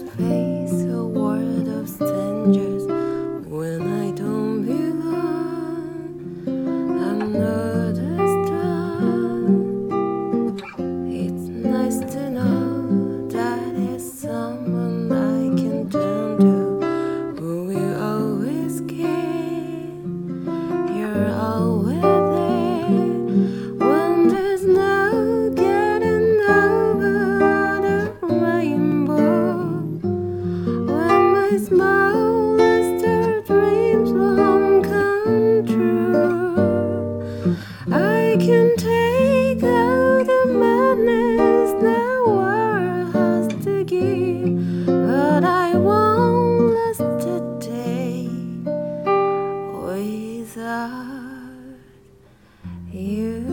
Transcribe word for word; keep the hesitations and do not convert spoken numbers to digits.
must face a world of strangers when I don't belong. I'm not a star. It's nice to know that there's someone I can turn to who will always care. You're always there when there's no getting over the rainbow. When my smallest dreams won't come true, I can take out the madness the world has to give, but I won't last a day without you.